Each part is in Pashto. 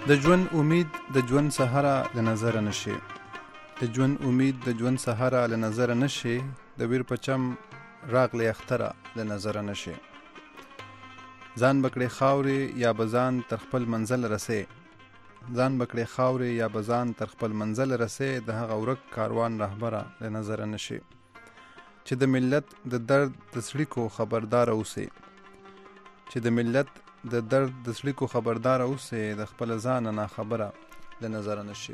د ژوند امید د ژوند سهاره له نظر نشي، د ژوند امید د ژوند سهاره له نظر نشي، د ویر پچم راغلی اختره له نظر نشي. ځان بکړې خاورې یا بزان تر خپل منزل رسې، ځان بکړې خاورې یا بزان تر خپل منزل رسې، د هغه ورک کاروان رهبره له نظر نشي. چې د ملت د درد د سړیکو خبردار اوسې، چې د ملت د درد د سړیکو خبردار اوسې، د خپل ځان نه خبره له نظر نشي.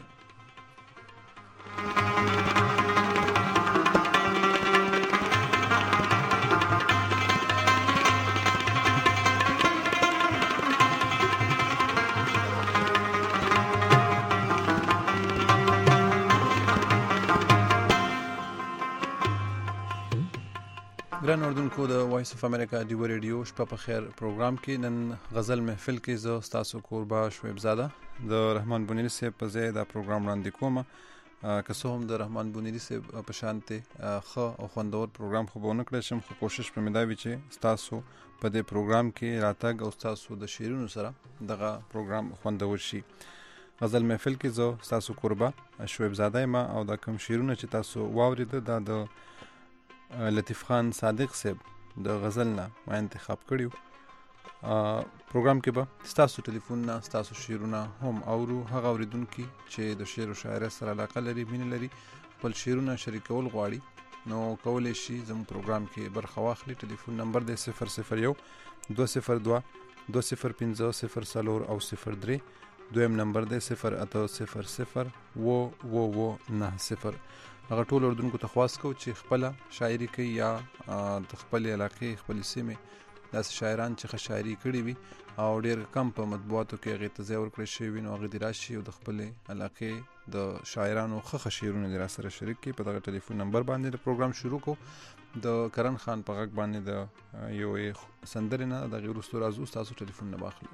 ګران اردوونکو، د وایس اف امریکا ډیو ریډیو شپه په خیر پروګرام کې نن غزل محفل کې زه ستاسو کوربه شعیب زاده د رحمان بونیری صاحب په ځای دا پروګرام وړاندې کوم. که څه هم د رحمان بونیری صاحب په شانتې ښه او خوندور پروګرام خو به ونه کړی شم، خو کوشش به مې دا وي چې ستاسو په دې پروګرام کې راتګ او ستاسو د شعرونو سره دغه پروګرام خوندور شي. غزل محفل کې زه ستاسو کوربه شعیب زاده یم او دا کوم شعرونه چې تاسو واورېده دا د لطیف خان صادق صاحب د غزل نه ما انتخاب کړیو. پروګرام کې به ستاسو ټلیفون نه ستاسو شعرونه هم اورو. هغه اوریدونکي چې د شعر او شاعرۍ سره علاقه لري، مینه لري، خپل شعرونه شریکول غواړي، نو کولی شي زموږ پروګرام کې برخه واخلي. ټلیفون نمبر دی 001 202 205 04 او 03. دویم نمبر دی 0800 990. هغه ټول اردوونکو ته خواست کو چې خپل شاعري کوي یا د خپل علاقې خپل سیمه داسې شاعران چې ښه شاعري کړي وي او ډېر کم په مطبوعاتو کې هغې ته ځای ورکړی شوی وي، نو هغې دې راشي او د خپلې علاقې د شاعرانو ښه شعرونه دې راسره شریک کړي. په دغه ټلیفون نمبر باندې د پروګرام شروع کو. د کرن خان په غږ باندې د یو سندرې نه د هغې وروستو راځو، ستاسو ټلیفون نه واخلو.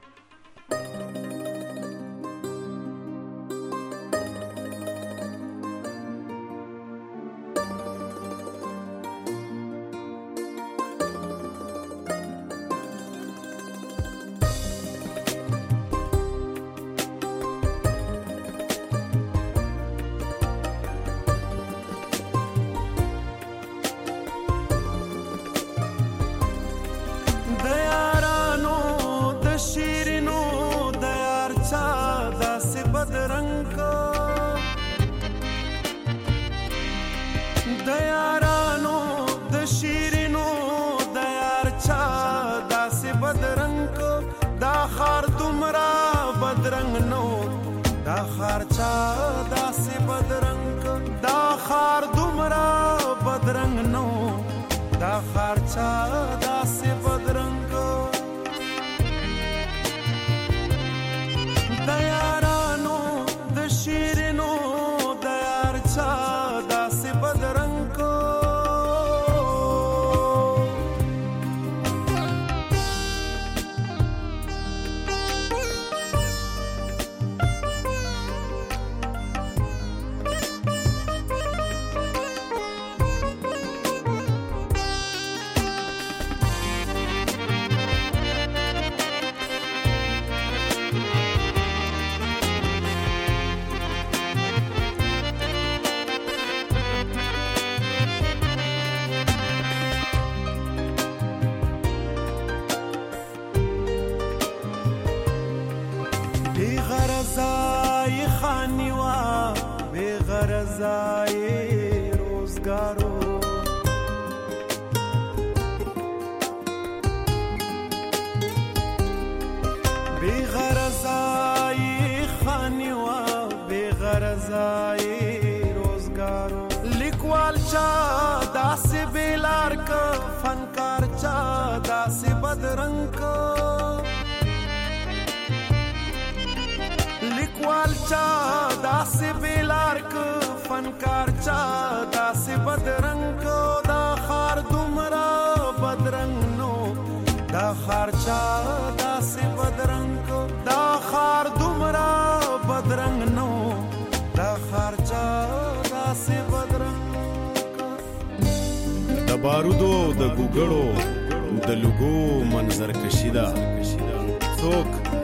بارودو د ګوګړو د لګو منظر کشیدا څوک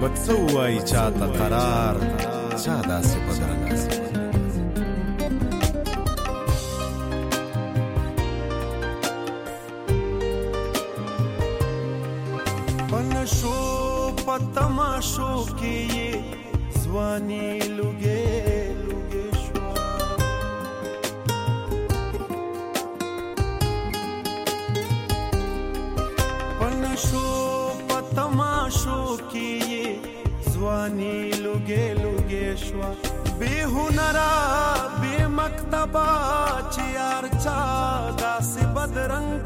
بڅوای چاته قرار چا داسې بدرنګ پنشو پتماشو کې ځواني لوګې لوګې شو پنشو پتماشو کې ځواني لوګې لوګې شو بے هنرا بے مکتبا چې یار چا داسې بدرنګ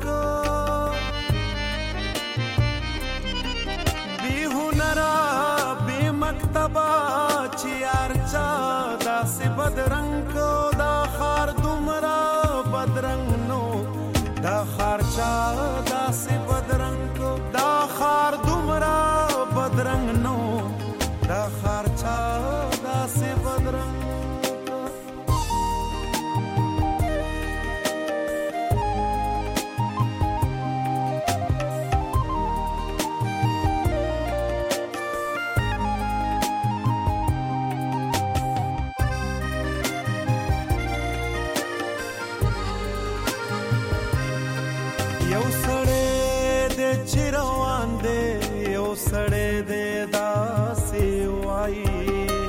مکتبا چې ارچا داسې بدرنګ کو دا خار دومره بدرنګ نو دا خار چا داسې بدرنګ کو دا خار دومره بدرنګ نو دا خار چا داسې بدرنګ سړې دې داسې وایي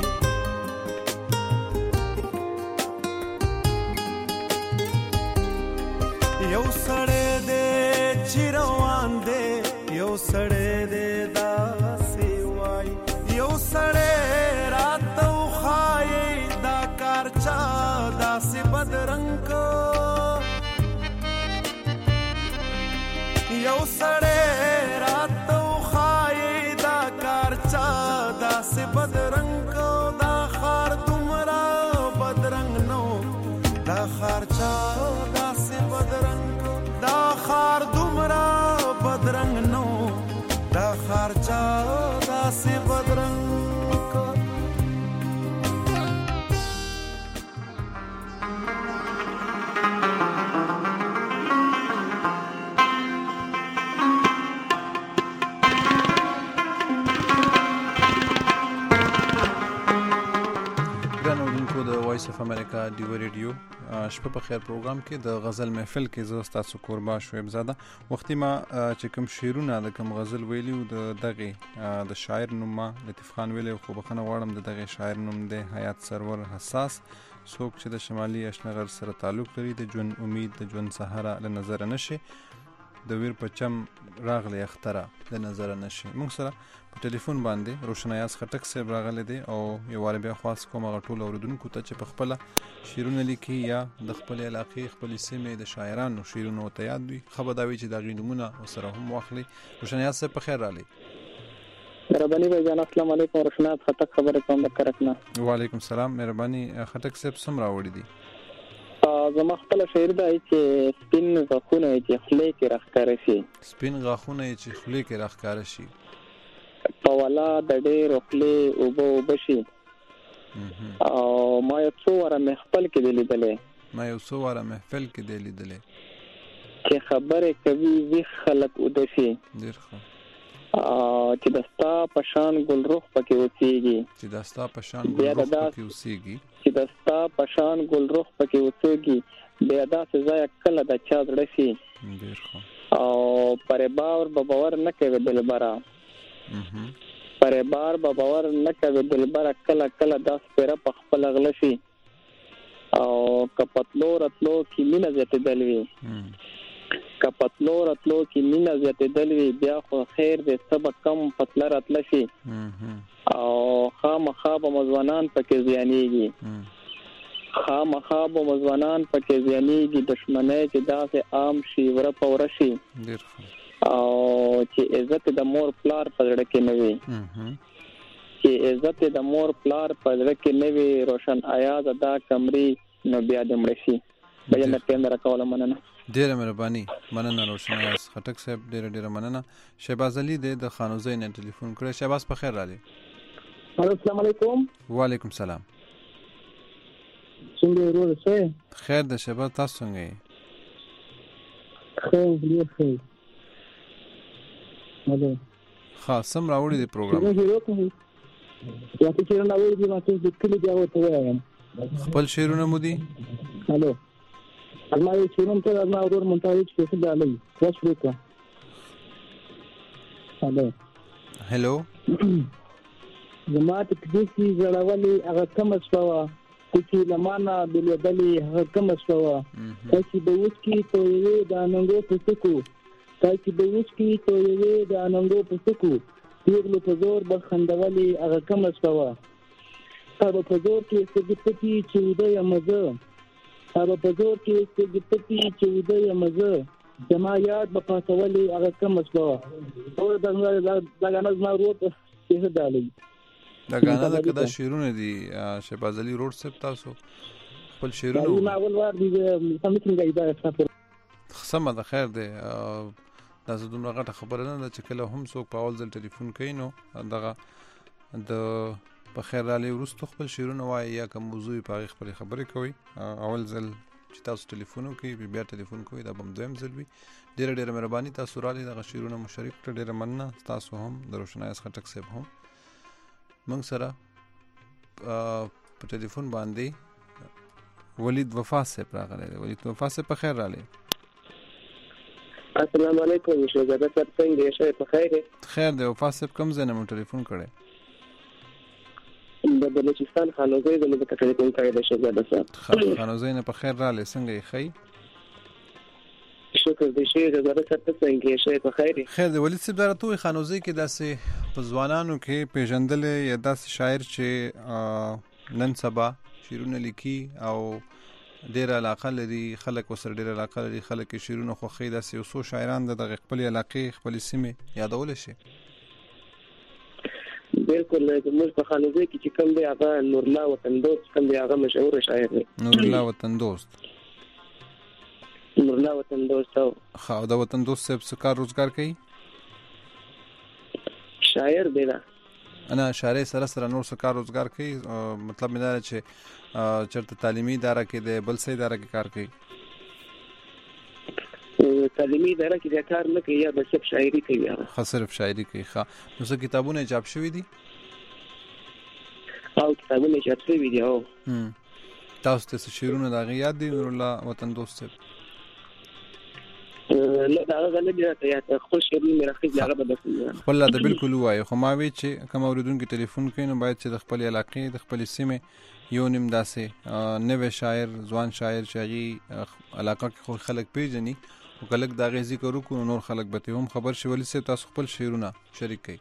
یو سړې دې چې روان دې یو سړې دې داسې وایي یو سړې راته وښایي دا کار چا داسې بدرنګ یو سړې راته داسې بدرنګ کو دا خار دومره بدرنګ نو دا خار چا داسې بدرنګ کو دا خار دومره بدرنګ نو دا خار چا داسې بدرنګ کو وایس اف امریکا دیو ریډیو شپه په خیر پروګرام کې د غزل محفل کې زه تاسو قربا شعیب زاده وختي ما چې کوم شعرونه د کوم غزل ویلیو د دغه د شاعر نوم ما لطیف خان ویلی خو بخنه واړم د دغه شاعر نوم دی حیات سرور حساس څوک چې د شمالي اشنغر سره تعلق لري د ژوند امید د ژوند سهاره له نظر نشي د ویر پچم راغلی اختره د نظر نشي موږ سره په ټلیفون باندې روشنایاز خټک صاحب راغلی دی او یو واره بیا خواست کوم هغه ټول اوریدونکو ته چې په خپل شعرونه لیکي یا د خپل علاقې خپل سیمې د شاعرانو شعرونه ته یاد وي خبر دا وی چې دا غینمونه سره هم واخلي روشنایاز صاحب په خیر رالی مهرباني بھائی السلام علیکم روشنایاز خټک خبره کوم د کرکنه وعلیکم السلام مهرباني خټک صاحب سم راوړی دي زما خپل شعر دا چې سپین غاښونه چې خولې کې راښکاره شي سپین غاښونه چې خولې کې راښکاره شي په والا د ډېر خولې اوبه شي او ما یو څو واره محفل کې لیدلې چې خبرې کوي وی خلک ودشي ډېر ښه چې دستا پشان ګل روح پکې اوسېږي چې دستا پشان ګل روح پکې اوسېږي بیا داسې ځای کله د چا زړه شي او پرې باور نه کوي دلبره کله داس پیره په خپل غله شي او کپتلو راتلو کې مینه زیاتې دلوي بیا خو خیر دې سبا کم پتله راتله شي او خامخا به مزوانان پکې زیانېږي دشمنۍ چې داسې عام شي وره پوره شي او چې عزت د مور پلار په زړه کې نه وي روشن آیاز دا کمرې نو بیا د مړ شي بیا نه ټیم راکوله مننه ډیره مهرباني مننه روشنایاز خټک صاحب ډیره مننه شهباز علي د خانوزۍ نه ټلیفون کړی شهباز په خیر رالی السلام علیکم وعلیکم السلام څنګه ورور څه خیر د شهباز تاسو څنګه یې خیر خاصم راوړي دی پروګرام یا څه شیرونه راوړي دي ما څه کلی دی او ته وایم خپل شیرونه مو دي هالو الله یې شیرونه ته ما ورور مونږ ته څه دالي واش وکړه هلو زما ته کیسې زړولې هغه کم شوه چې لمانه بلېدلې هغه کم شوه چې د اوس کې توې د اننګو پسکو چې د اوس کې توې د اننګو پسکو پیغلو په زور بخندولې هغه کم شوه هغه په زور کې سګپتی چې ودې مزه هغه په زور کې سګپتی چې ودې مزه زما یاد په پاتولې هغه کم شوه او دا غاڼه زما ورو څه دالي دا غاڼه د کدا شیرونه دي شهباز علي روډ صاحب تاسو خپل شیرونه ما اول وار دي سمڅنګ ایدا سفر سم ده خیر ده دا زه دومره غټه خبره نه ده چې کله هم څوک په اول ځل ټلیفون کوي نو دغه د په خیر علي ورستو خپل شیرونه وایي یا کوم موضوع په خپل خبرې کوي اول ځل چې تاسو ټلیفون کوي بیا ټلیفون کوي دا بم دویم ځل وي ډېر مهرباني تاسو را لې دغه شیرونه مشرک ته ډېر مننه تاسو هم د روشنایس خټک صاحب هم موږ سره په ټلیفون باندې ولید وفا صاحب راغلی ولید وفا صاحب په خیر راغلی السلام علیکم شهزاده صاحب څنګه یې شه په خیر خیر دی وفا صاحب کوم ځای نه مو ټلیفون کړی د بلوچستان خانوزۍ د مو ټلیفون کړی د شهزاده صاحب خانوزۍ نه په خیر راغلی څنګه یې ښه شکر دې شهزاده صاحب څنګه یې شه په خیر خیر دی ولید صاحب راته خانوزۍ کې داسې په ځوانانو کې پیژندلې یا داسې شاعر چې نن سبا شیرونه لیکي او ډېر علاقه لري خلک وسره ډېر علاقه لري خلک شیرونه خوښي داسې اوسو شاعران د خپل علاقې خپل سیمه یادول شي بالکل موږ په خانوزۍ کې چې کوم دی هغه نور الله وطن دوست کوم دی هغه مشهور شاعر دی نور الله وطن دوست خو دا وطن دوست صاحب څه کار روزګار کوي شاعر دی دا انا شاعر سره نور څه کار روزګار کوي مطلب مې دا چې چرته تعلیمي اداره کې د بل څه اداره کې کار کوي تعلیمي اداره کې کار نه کوي یا بس شاعري کوي صرف شاعري کوي ښه نو څه کتابونه چاپ شوي دي او کتابونه چاپ شوي دي او تاسو ته شعرونه دا یاد دي نور الله وطن دوست صاحب لا دا غلط دی ته خو شعرونه مې راخي هغه بدل والله دا بالکل وایي خو ما وی چې کوم اوریدونکو ټلیفون کوي نو باید چې د خپل علاقې د خپل سیمه یو نیم داسې نوې شاعر ځوان شاعر شاعري علاقه کې خو خلک پیژني او کله دا غي ذکر وکړو نور خلک به هم خبر شي ولې سه تاسو خپل شعرونه شریک کړئ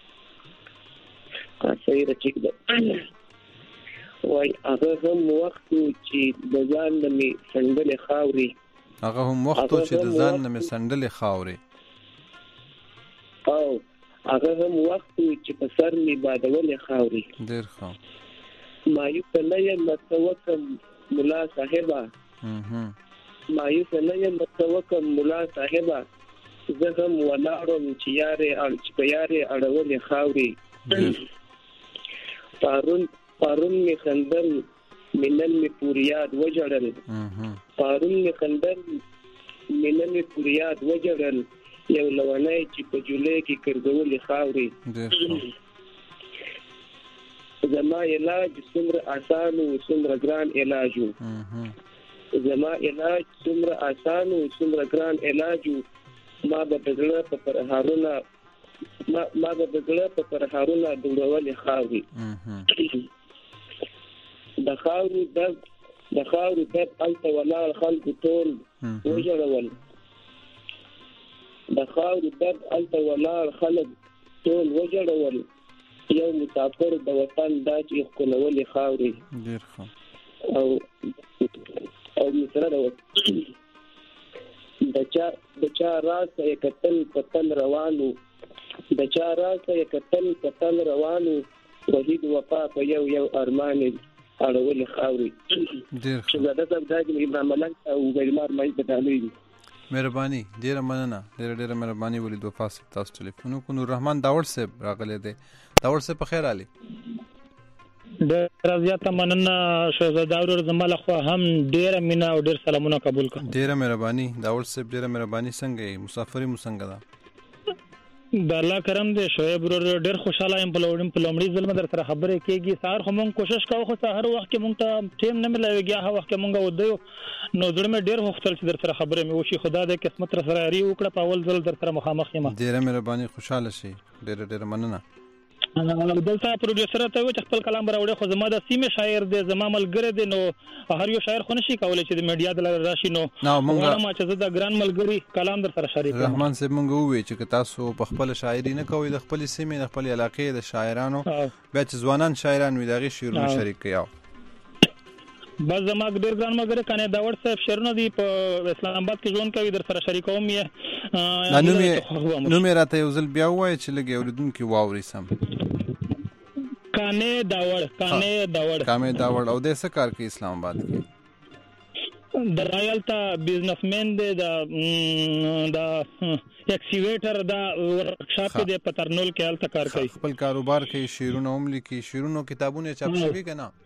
صحیح راټیک ده وای هغه هم وخت چې د ځان نمې سندلې خاوري هغه هم وخت چې د ځان نمې سندلې خاوري او هغه هم وخت چې په سر می بادولې خاوري ډیر ښه مایوس نه یم متوکم مولا صاحبہ مایوس نه یم متوکم مولا صاحبہ زه هم ولاړم چې یارې اړولې خاوري پارون می خندل منن می پوریاد وجړل پارون می خندل منن می پوریاد وجړل یو لونای چې په جولې کې کړګولې خاوري زما علاج څومره آسان او څومره ګران علاج زما علاج څومره آسان او څومره ګران علاج ما به بدله په پرهارونه دړولې خاوري د خاورو درد الته ولاړ خلکو ټول وژړول د خاورو درد الته ولاړ خلک ټول وژړول یو مسافر د وطن داچې ښکلولې خاوري ډېر ښه او مثلا د چا راسه یې کتل پتن روانو د چا راسه یې کتل پتن روانو وحید وفا په یو ارمان اړولې خاوري ډېر ښه زاده صاحب دا چې ابراهیم ملک او ویلمار مې بدالوي مهرباني ډیره مننه ډیره مهرباني ولید وفا صاحب تاسو ټلیفون کو نور رحمان داوړ صاحب راغلی دی داوړ صاحب په خیر علي ډیره زیاته مننه شهزاده اورور زماله خو هم ډیره مینا او ډیر سلامونه قبول کړه ډیره مهرباني داوړ صاحب ډیره مهرباني څنګه مسافری مو څنګه ده د الله کرم دې شعیب ورور ډېر خوشاله یم په لومړي ځل در سره خبرې کېږي. سهار خو مونږ کوشش کوو خو سهار وخت کې مونږ ته ټیم نه ملایږي. هغه وخت کې مونږ ودیو نو زړه مې ډېر غوښتل چې در سره خبرې مې وشي. خدا دې قسمت را سره یاري وکړه په اول ځل در سره مخامخ یم. ډېره مهرباني خوشاله شي. ډېره مننه. دلته پروډوسر ته وایي چې خپل کلام راوړي خو زما د سیمې شاعر دی زما ملګری دی نو هر یو شاعر خو نشي کولی چې د میډیا د لارې راشي. نو غواړم چې زه د ګران ملګري کلام در سره شریک کړم. رحمان صاحب مونږ ووایي چې تاسو په خپل شاعري نه کوئ د خپل سیمې د خپل علاقې د شاعرانو بیا چې ځوانان شاعران وي د هغې شعرونه شریک کړئ. بس زما ډېر ګران ملګری کانې داوړ صاحب شعرونه دي په اسلام آباد کې ژوند کوي در سره شریکوم یې. نوم یې راته یو ځل بیا ووایه چې لږ اورېدونکي واوري سم. کانې داوړ. او دی څه کار کوي اسلام آباد کې؟ د رایالتا بزنسمین دی د ایکسیویټر د ورکشاپ دی په ترنول کې هلته کار کوي. خپل کاروبار کوي شعرونه هم لیکي. شعرونو کتابونه چاپ شوي که نه؟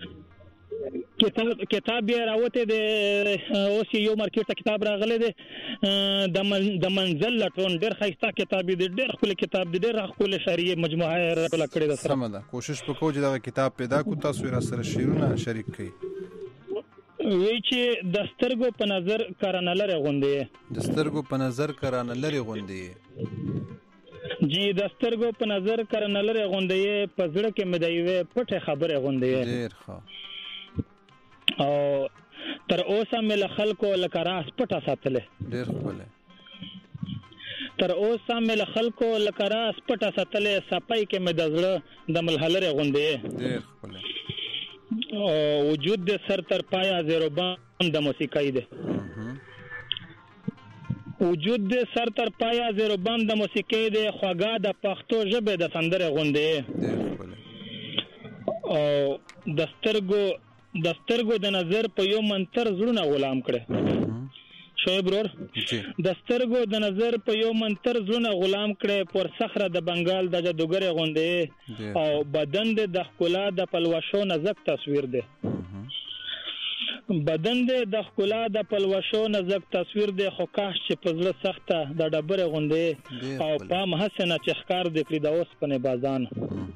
کتاب یې راوته دی اوس یو مارکیټ ته کتاب راغلی دی د منزل لټون. ډېر ښایسته کتاب دی. ډېر ښکلی کتاب دی. ډېر ښکلی شعري مجموعه یې راټوله کړې ده. سمه ده. کوشش وکړو چې دغه کتاب پیدا کړو تاسو یې راسره شعرونه شریک کړئ. وی چې د سترګو په نظر کرانه لري غوندې د سترګو په نظر کرانه لري غوندې جی د سترګو په نظر کرانه لري غوندې په زړه کې مې د یوې پټې خبرې غوندې. ډېر ښه. او تر اوسه مې له خلکو لکه راز پټه ساتلې. ډېر ښکلی. تر اوسه مې له خلکو لکه راز پټه ساتلې. صفای کې مې د زړه د ملحلرې غوندې. ډېر ښکلی. وجود د سر تر پایا زیروبان د موسیقۍ دی. وجود د سر تر پایا زیروبان د موسیقۍ دی. خواږه د پښتو ژبې د سندرې غوندې. ډېر ښکلی. او د سترګو د نظر په یو منتر زړونه غلام کړي. شعیب ورور د سترګو د نظر په یو منتر زړونه غلام کړي. پر صخره د بنگال د جادوګرې غوندې. او بدن د ښکلا د پلوشو نازک تصویر دی. بدن د ښکلا د پلوشو نازک تصویر دی. خو کاش چې په زړه سخته د ډبرې غوندې. او پام حسنه چې ښکار دې کړي د اوسپنې بازان.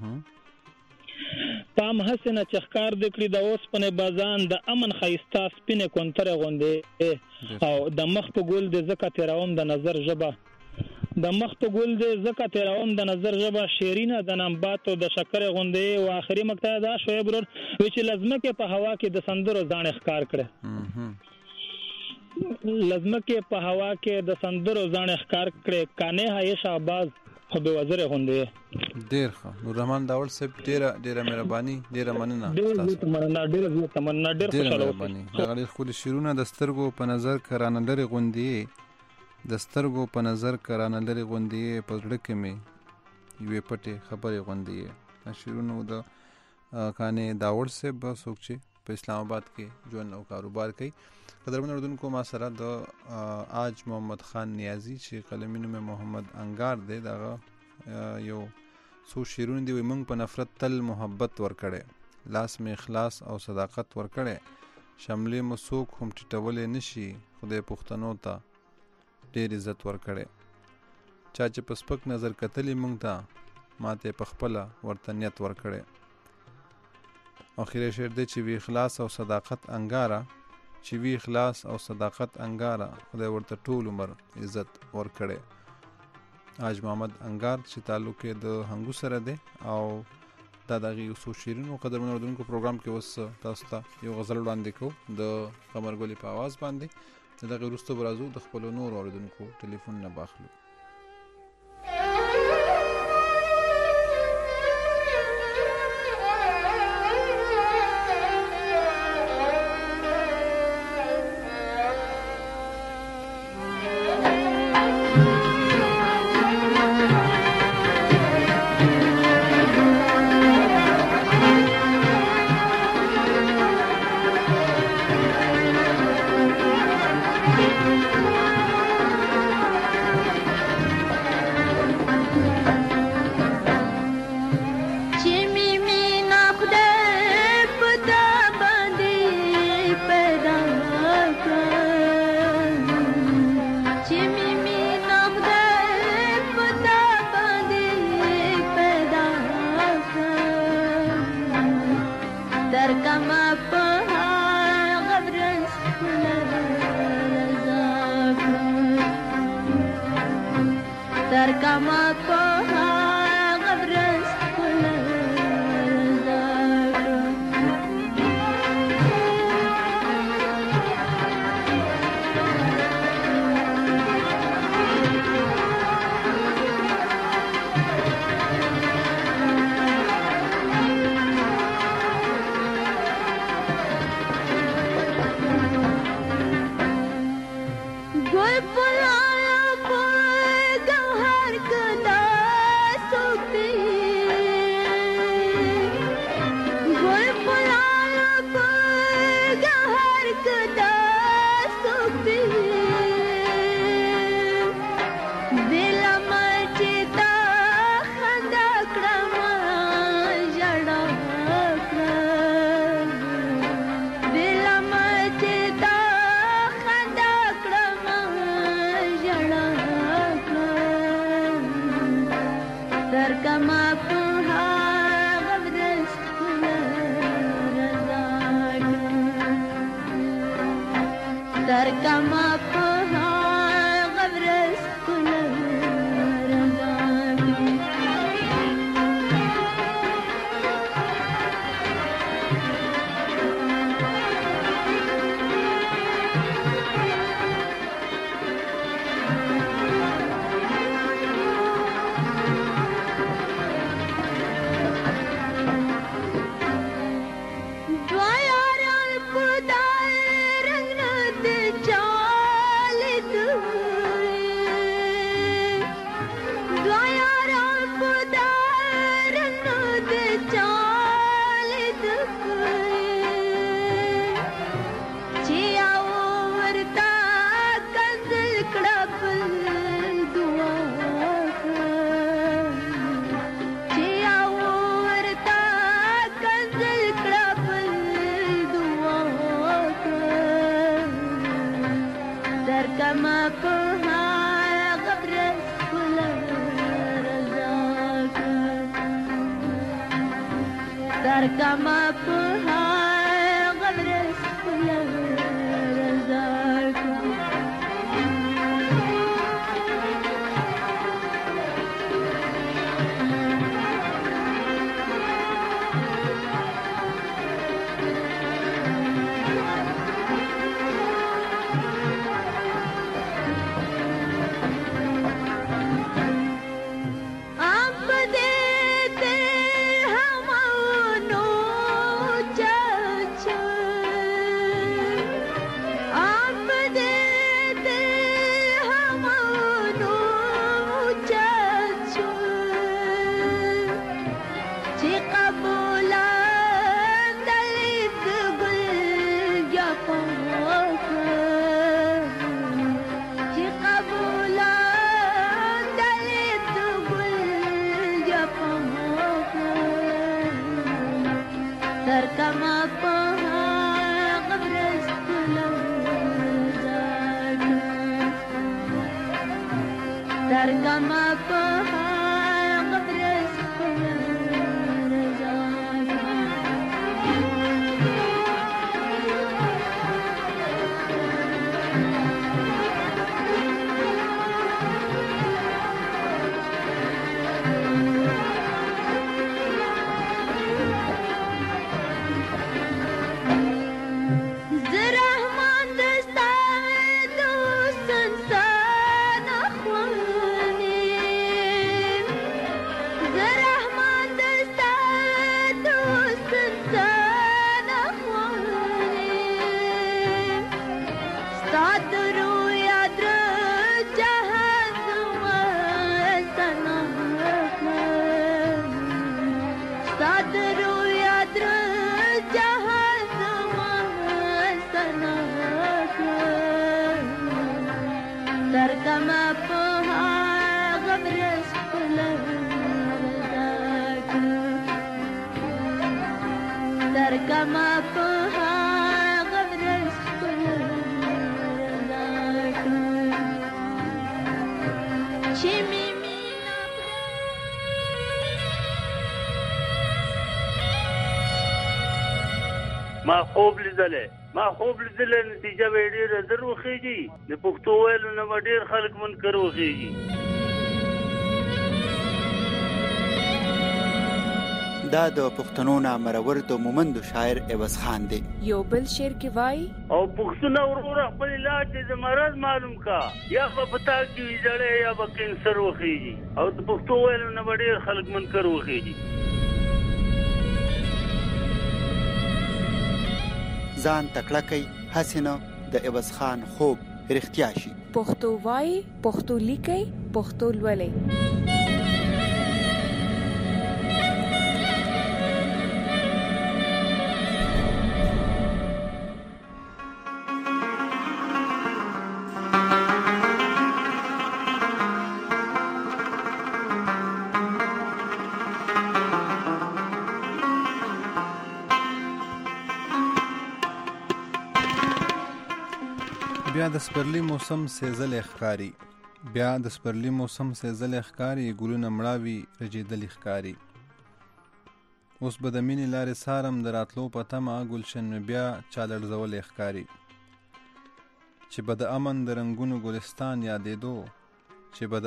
پام حسنه چې ښکار دې کړي د اوسپنې بازان. د امن ښایسته سپینې کونترې غوندې. او د مخ په ګل دې ځکه تېروم د نظر ژبه. د مخ په ګل دې ځکه تېروم د نظر ژبه. شیرینه د نمباتو د شکرې غوندې. او آخري مقطع دا شعیب ورور وی چې لزمکې په هوا کې د سندرو ځاڼې ښکار کړې. لزمکې په هوا کې د سندرو ځاڼې ښکار کړې. کانې هایې شهباز خو بې وزرې غوندې. ډېر ښه. نور رحمان داوړ صاحب ډېره مهرباني. ډېره مننه. ډېره مننه. ډېر خوشاله اوسئ. دغه ډېر ښکلي شعرونه د سترګو په نظر کرانه لري غوندې. د سترګو په نظر کرانه لري غوندې. په زړه کې مې یوې پټې خبرې غوندې. شعرونه د کانې داوړ صاحب څوک چې په اسلام آباد کې ژوند او کاروبار کوي. قدرمن اردوونکو ما سره د آج محمد خان نیازی چې قلمي نوم محمد انگار دی دغه یو څو شعرونه دي. موږ په نفرت تل محبت ورکړی. لاس مې اخلاص او صداقت ورکړی. شملې مو څوک هم ټیټولی نشي. خدای پښتنو ته ډېر عزت ورکړی. چا چې په سپک نظر کتلی موږ ته ماته په خپله ورته نیت ورکړی. اخري شعر دی چې وی اخلاص او صداقت انګاره. چې وی اخلاص او صداقت انګاره. خدای ورته ټول عمر عزت ورکړی. آج محمد انگار چې تعلق یې د هنګو سره دی. او دا دغه یو څو شعرونه قدرمن اردوونکو پروګرام کې اوس تاسو ته یو غزل وړاندې کوو د قمرګلې په آواز باندې. دغه وروسته به راځو د خپلو نورو اورېدونکو ټلیفونونه به اخلو. کما په غبرس در کما په غبرس ما خوب لیدلې نتیجه به ډېره زر وخېږي د پښتو ویلو نه به ډېر خلک منکر وخېږي. دا د پښتنو نامرور د مومندو شاعر عوض خان دی. یو بل شعر کې وای او پښتون ورور خپل علاج د مرض معلوم کا یا په پتا کې ویجړې یا به کینسر وخېږي او د پښتو ویلو نه به ډېر خلک منکر وخېږي. ځان تکړه کوي هسې نه د عوض خان خوب رښتیا شي. پښتو وای، پښتو لیکي، پښتو لولي. بیا د سپرلی موسم سیزل ښکاری، بیا د سپرلی موسم سیزل ښکاری، ګلونه مړاوي رژېدلې ښکاری. اوس به د مینې لارې سارم د راتلو په تمه، ګلشن مې بیا چا لړزولې ښکاری. چې به د امن د رنګونو ګلستان یادېدو، چې به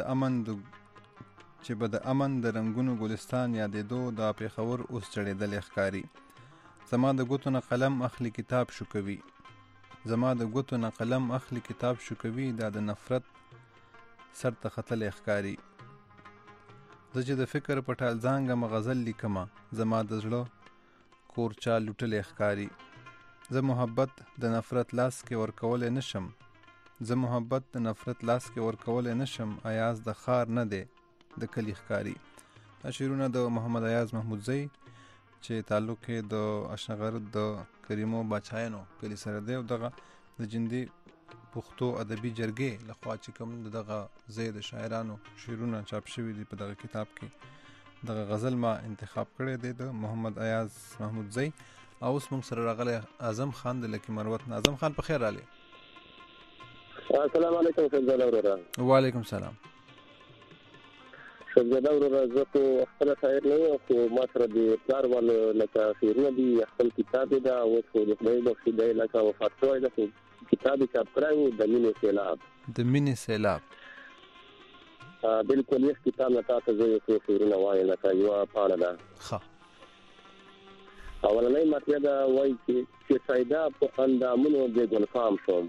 د امن د رنګونو ګلستان یادېدو، دا پېښور اوس چړېدلې ښکاری. زما د ګوتو نه قلم اخلي کتاب شو کوي، زما د ګوتو نه قلم اخلي کتاب شو کوي، دا د نفرت سر ته ختلې ښکاری. زه چې د فکر په ټال ځانګم غزل لیکمه، زما د زړه کور چا لوټلې ښکاری. زه محبت د نفرت لاس کې ورکولی نشم، زه محبت د نفرت لاس کې ورکولی نشم، ایاز د خار نه دی د کلی ښکاری. دا شعرونه د محمد ایاز محمودزی چې تعلق یې د اشنغر د کریمو باچاینو کلی سره دی او دغه د جندي پښتو ادبي جرګې لخوا چې کوم دغه زید شاعرانو شعرونه چاپ شوي دي په دغه کتاب کې دغه غزل ما انتخاب کړی دی د محمد ایاز محمودزی. او اوس موږ سره راغلی اعظم خان د لکي مروت. اعظم خان په خیر راغلی. السلام علیکم شهزاده وروره. وعلیکم سلام. شهزاده وروره زه خو خپل شاعر نه یم، خو ما سره د پلار والو لکه شعرونه دي، خپل کتاب دی دا اوس خو د خدای بخښي دی لکه وفات شوی ده، خو کتاب یې چاپ کړی و د مینې سیلاب. د مینې سیلاب بلکل یو کتاب نه تاسو زه یو څو شعرونه وایم لکه یوه پاڼه ده. اولنۍ مطلع ده وایي چې سیدا په اندامونو د ګلفام شوم،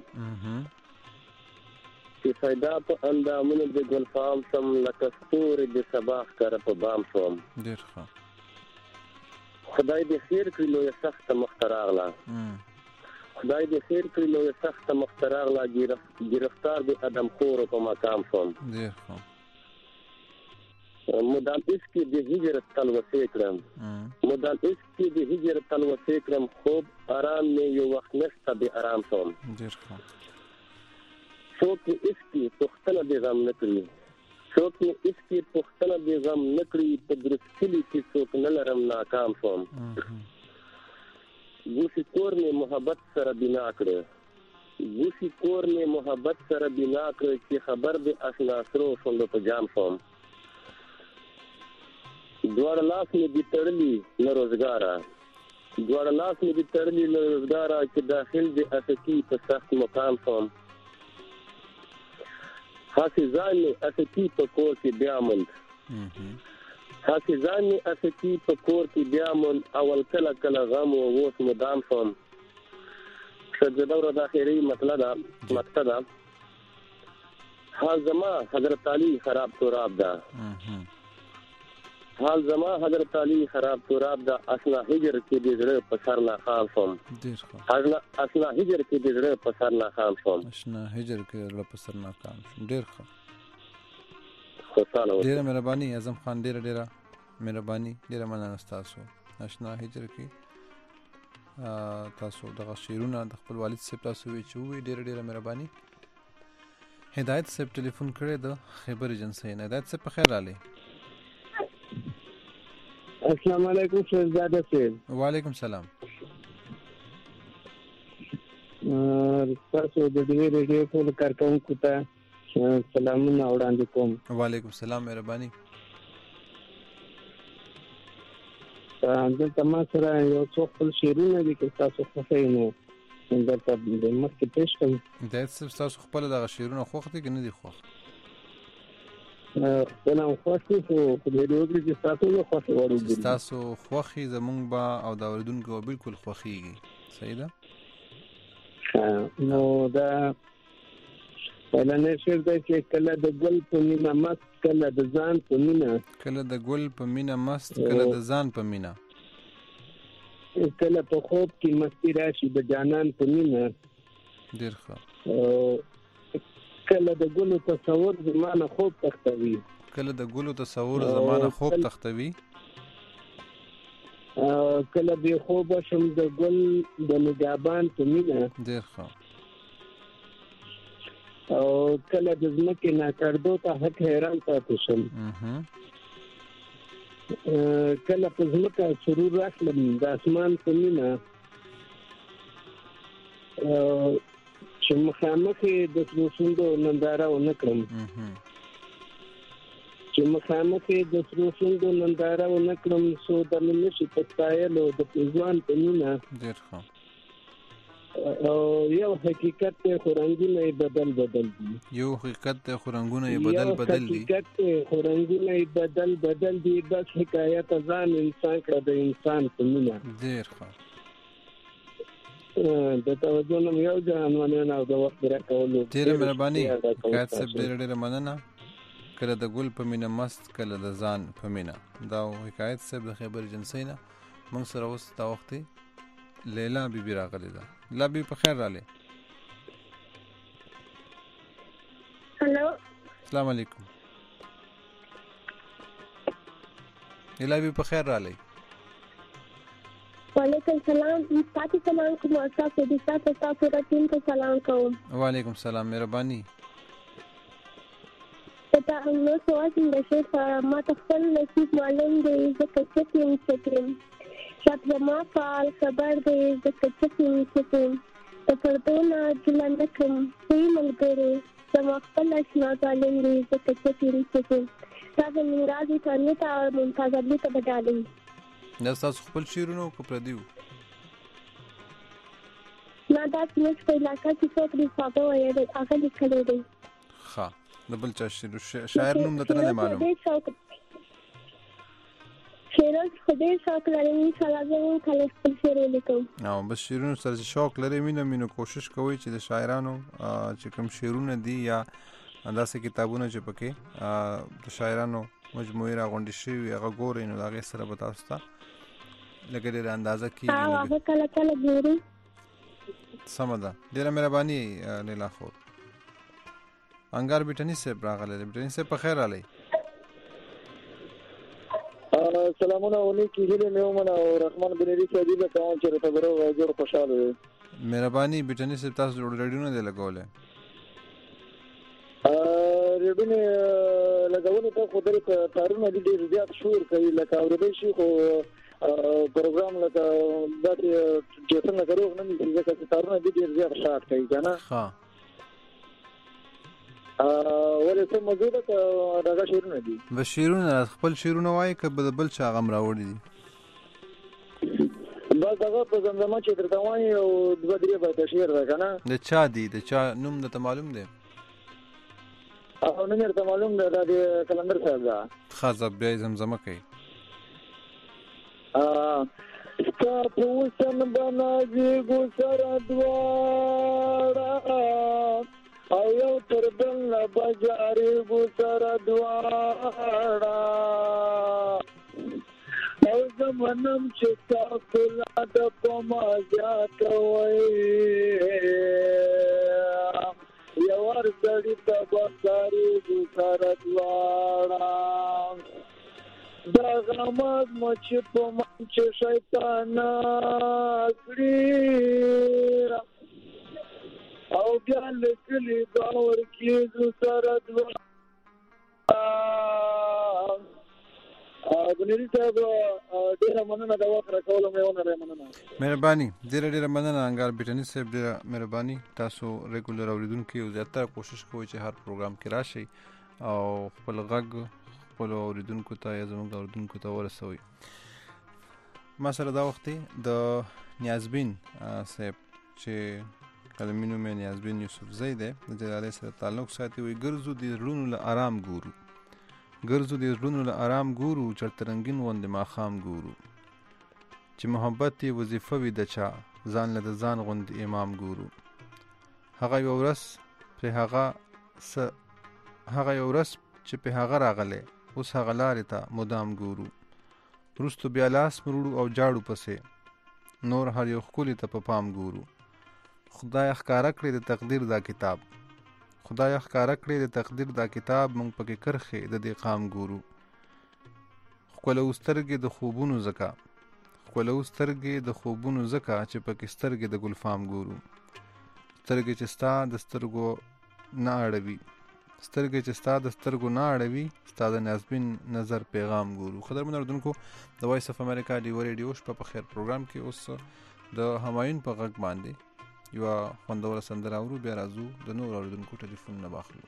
چې سیدا په اندامونو د ګلفام شوم، لکه ستوري د سبا ښکاره په بام شوم. ډېر ښه. خدای دې خیر کړي لویه سخته مخته راغله، خدای دې خیر کړي لویه سخته مخته راغله، ګرفتار د ادم خورو په مقام شوم. ډېر ښه. مدام اسکی د هجرت تلوسې کړم، مدام اسکی د هجرت تلوسې کړم، خوب آرام مې یو وخت نشته بې آرام شوم. ډېر ښه. څوک مې اسکی پوښتنه دې غم نه کړي، څوک مې اسکی پوښتنه دې غم نه کړي، په درست کلي کې څوک نه لرم ناکام شوم. ګوشي کور مې محبت سره بنا کړه، ګوشي کور مې محبت سره بنا کړه، چې خبر دې اشنا سرو شونډو په جام شوم. دواړه لاس مې دې تړلي له روزګاره، دواړه لاس مې دې تړلي له روزګاره، چې داخل دې اسکی په سخت مقام شوم. هسې ځان مې اسکی په کور کې بیا موند، هسې ځان مې اسکی په کور کې بیا موند، اول کله کله غم و اوس مدام شوم. شهزاده وروره دا اخري مطلع ده حال زما حضرت علي خراب تراب ده، حال زما حضرت علي خراب تراب ده، اسنا هجر کې دې زړه په سر ناکام شوم. اسنا هجر کې دې زړه په سر ناکام شوم. اسنا هجر کې زړه په سر ناکام شوم. ډېر ښه. خوشاله اوسئ. ډېره مهرباني اعظم خان، ډېره مهرباني، ډېره مننه ستاسو. اسنا هجر کې تاسو دغه شعرونه د خپل والد صاحب تاسو وی چې وی ډېره مهرباني. هدایت صاحب ټلیفون کړی د خیبر ایجنسی نه. هدایت صاحب په خیر راغلی. السلام علیکم شهزاده صاحب. وعلیکم سلام. تاسو د دې ریډیو ټول کارکونکو ته سلامونه وړاندې کوم. وعلیکم سلام، مهرباني. دلته ما سره یو څو خپل شعرونه دي چې تاسو خوښوئ نو دلته د مخکې پیش کړم. دا صرف تاسو خپل دغه شعرونه خوښ دي که نه دي خوښ؟ خپل هم خوښ دي خو په دې وګړي چې تاسو نه خوښ وړو چې تاسو خوښي زمونږ به او د اورېدونکو به بالکل خوښیږي. صحیح ده؟ نو دا پهلنی شعر دی چې کله د ګل په مینه مست کله د ځان په مینه، کله د ګل په مینه مست کله د ځان په مینه، کله په خوب کې مستی راشي د جانان په مینه. ډېر ښه. کله د ګلو تصور زمانه خوب تختوي، کله د ګلو تصور زمانه خوب تختوي، کله بې خوبه شم د ګل د نگهبان په مینه. ډېر ښه. او کله د ځمکې ناکردو ته حق حیران پاتې شم، کله په ځمکه سرور راخلم د اسمان په مینه، چې مخامخ د سرو شونډو ننداره ونه کړم، چې مخامخ د سرو شونډو ننداره ونه کړم، څو د مې نشي په ستایلو د پېزوان په مینه. ډېر ښه. او یو حقیقت ته خو رنګونه یې بدل بدل دي، یو حقیقت ته خو رنګونه یې بدل بدل دي، حقیقت ته خو رنګونه یې بدل بدل دي، بس حکایت ځان انسان کړه د انسان په مینه. ډېر ښه. د توجه نوم یو جهان مننه او د وخت راکولو ډېره مهرباني. حکایت صاحب ډېره مننه. کله د ګل په مینه مست کله د ځان په مینه. دا حکایت صاحب د خیبر ایجنسۍ نه. موږ سره اوس دا وخت لیلا بیبي راغلی ده. لیلا بیبي په خیر راغلی. هلو السلام علیکم. لیلا بیبي په خیر راغلی. وعلیکم السلام. تاسو سلام کوم او تاسو د تاسو راټین ته سلام کوم. وعلیکم السلام. مهرباني. دا نو سوال د شیخ ما ته خپل نصیب معلوم دی ځکه چې شاید زما فعال خبر دی ځکه چې د پردونه ګیله نه کړم صحیح ملګري زما خپل اشنا ظالم دی ځکه چې دا د ننګرهار ثانیې ته ممتاز علي ته بدالي. دا ستاسو خپل شعرونه که پردي وو؟ نه دا زموږ په علاقه کې څوک دی صاحبه وایي هغه لیکلی دی. ښه. د بل چا شاعر نوم درته نه دی معلوم؟ شعرونه خو ډېر شوق لرم، انشاءالله زه هم کله خپل شعر ولیکم. او بس شعرونو سره چې شوق لرئ مینو کوشش کوئ چې د شاعرانو چې کوم شعرونه دي یا داسې کتابونه چې پکې د شاعرانو مجموعې راغونډې شوي هغه ګورئ نو د هغې سره به تاسو ته لږه ډېره اندازه کېږي. هغه کله کله ګوري. سمه ده. ډېره مهرباني لیلا خور. انګار بیټني صاحب راغلی دی. بیټني صاحب په خیر راغلی. سلامونه علیکم. هیله مې ومنه او رحمان بنيري صاحب دې کوم چې راته غوړو او جوړ خوشاله وي. مهرباني. بیټني صاحب تاسو ریډیو نه لګولې؟ ریډیو نه لګولې ته خو درته تارونه دي ډېر زیات شور کوي لکه اورېدل شي خو پروګرام لکه دا چې څنګه کړو نه دي ځکه چې تارونه دي ډېر زیات شارټ کوي کنه. ها ولې څه موجوده که دغه شعرونه دي؟ بس شعرونه خپل شعرونه وایي که به د بل چا غم راوړي دي؟ بس دغه په زمزمه چې درته وایي او دوه درې بیته شعر ده که نه. د چا دي؟ د چا نوم درته معلوم دی؟ او نوم درته معلوم دی دا د قلندر صاحب ده. ښه زه بیا یې زمزمه کوي. ستا په وسن به نازېږو سره دواړه او یو تر بل نه به جارېږو سره دواړه او زه منم چې ستا ښکلا ده په ما زیاته وایي یو هر سړي ته به کارېږو سره دواړه دا غماز مو چې په من چې شیطانه کړي او بیا لکلی باور کېږو سره دواړه. بنيري صاحب ډېره مننه د وخت راکولو مې ونه مننه. مهرباني. ډېره مننه انګار بیټني صاحب. ډېره مهرباني. تاسو ریګولر اورېدونکي او زیاتره کوشش کوئ چې هر پروګرام کې راشئ او خپل غږ خپلو اورېدونکو ته یا زموږ اورېدونکو ته ورسوئ. ما سره دا وخت د نیازبین صاحب چې کلمینو مې نیازبین یوسف زئی دی د جلاله سره تعلق ساتي وي ګرځو د زړونو له آرام ګورو ګرځو د زړونو له آرام ګورو چرته رنگین غوندې ماښام ګورو چې محبت یې وظیفه وي د چا ځان له د ځان غوندې امام ګورو هغه یو ورځ چې په هغه راغلی اوس هغه لارې ته مدام ګورو وروستو بیا لاس مروړو او جاړو پسې نور هر یو ښکلي ته په پام ګورو خدای ښکاره کړی د تقدیر دا کتاب خدای ښکاره کړی د تقدیر دا کتاب موږ پکې کرښې د دې قام ګورو ښکلو سترګې د خوبونو ځکه ښکلو سترګې د خوبونو ځکه چې پکې سترګې د ګلفام ګورو سترګې چې ستا د سترګو نه اړوي سترګې چې ستا د سترګو نه اړوي ستا د نیازبین نظر پیغام ګورو. قدرمن اردوونکو د وایس اف امریکا ډیو ریډیو شپه په خیر پروګرام کې اوس د همایون په غږ باندې یو خوندوره سندره اورو بیا راځو د نور اردوونکو ټلیفون نه واخلو.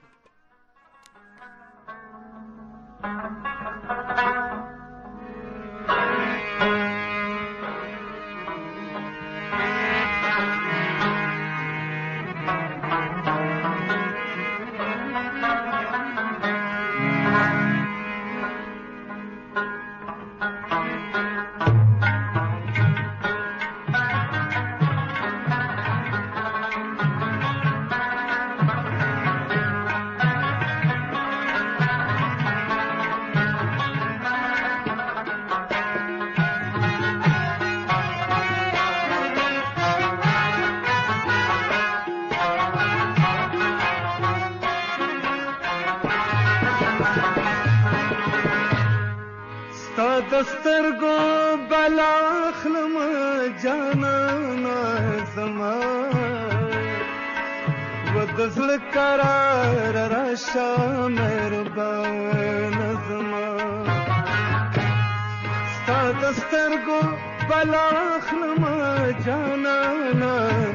دسترگو بلا اخلم جانانا زمان و دزل قرار راشا مهربان زمان ستا دسترگو بلا اخلم جانانا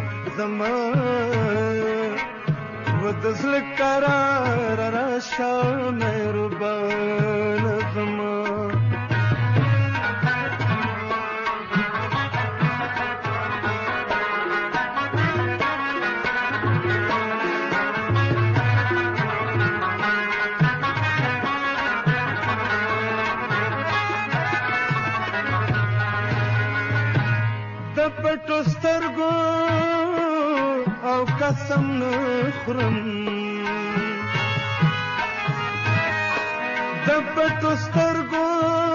زمان و دزل قرار راشا مهربان زمان پټو سترګو او قسم نخرم د پټو سترګو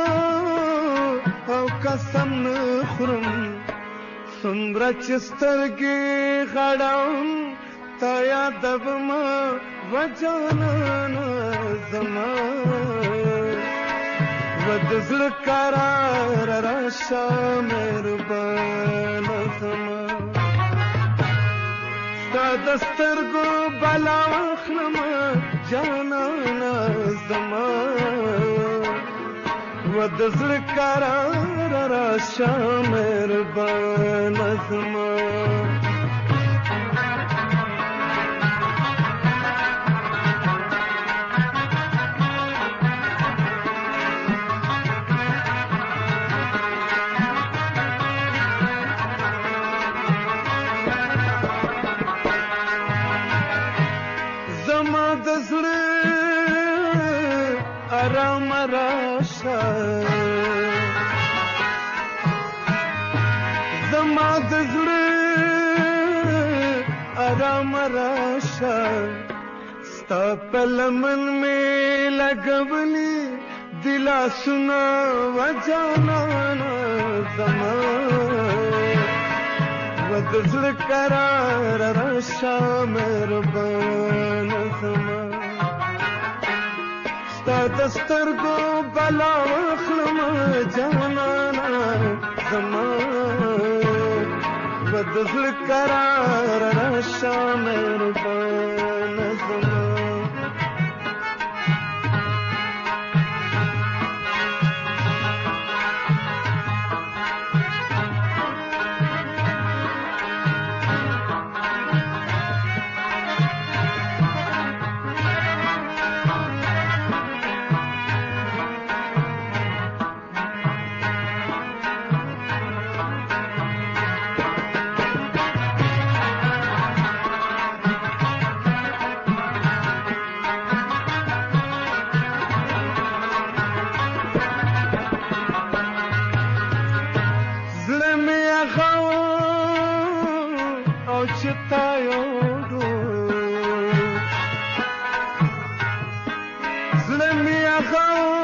او قسم نخرم څومره چې سترګې غړم تا یادوم وجانانا زما ودزل قرار راشا مهربان زما ستا دسترگو بلا اخلم جانانا زما ودزل قرار راشا مهربان زما آرام راشا زما د زړه آرام راشا ستا په لمن مې لګولي دلا سنا وجانانا زما و د زړه قرار راشا مهربان زما ستا دسترگو بلا اخلم جانانا زما و دزل قرار راشا مهربان زما چې تا یوډو زړه مې هغه